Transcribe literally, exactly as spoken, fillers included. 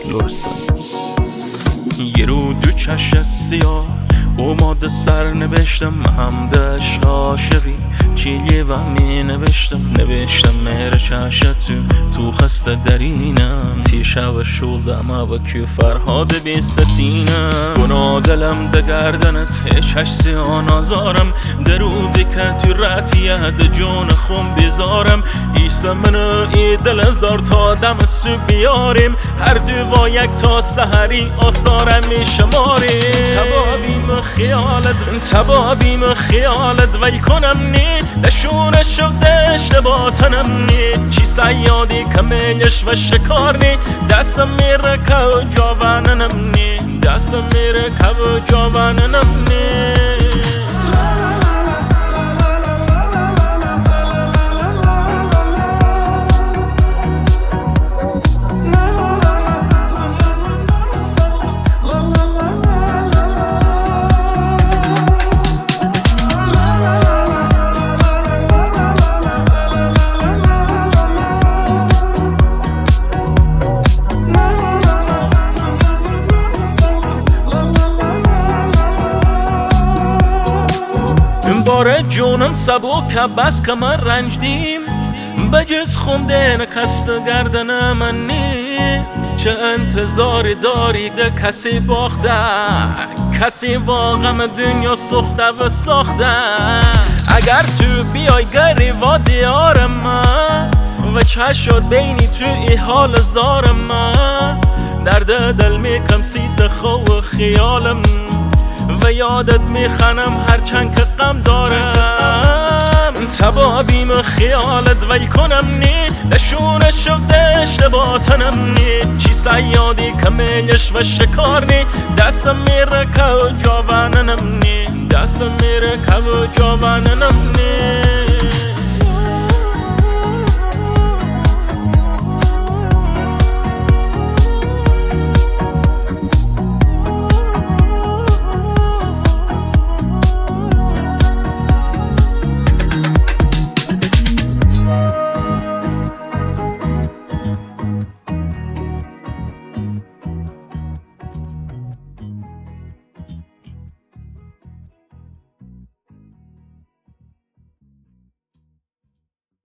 لرستانی. یه رو دو چشم سیاه اومد سر نوشتم هم عشق عاشقی چیلیه و می نوشتم نوشتم میره چشم تو تو خسته درینم تی شو شوزم و که فرهاد بی ستینم گناه دلم ده گردنت هیچ هشتی آنازارم در روزی که تو رتیه ده جون خون بیزارم ایسته منو ای دل زار تا دم سو بیاریم هر دو با یک تا سحری آثارم می شماریم تبابیم خیالت تبابیم خیالت وی کنم نی لشون شده اشتباطنم نی چی سیادی کمیلش و شکار نی دستم میره که جواننم نی دستم میره که جواننم نی باره جونم سبوک بس که من رنجدیم بجز خونده نکست گردن من نی چه انتظاری داری ده کسی باخته کسی واقعا دنیا سخته و ساخته اگر تو بیای گریوا دیار من و چه شد بینی تو ای حال زار من درد دل میکم سیت خو خیالم و یادت میخنم هرچند که غم دارم تبابیم خیالت وی کنم نی لشون شده اشتباطنم نی چی سیادی کمیلش و شکار نی دستم میره که جواننم نی دستم میره که جواننم نی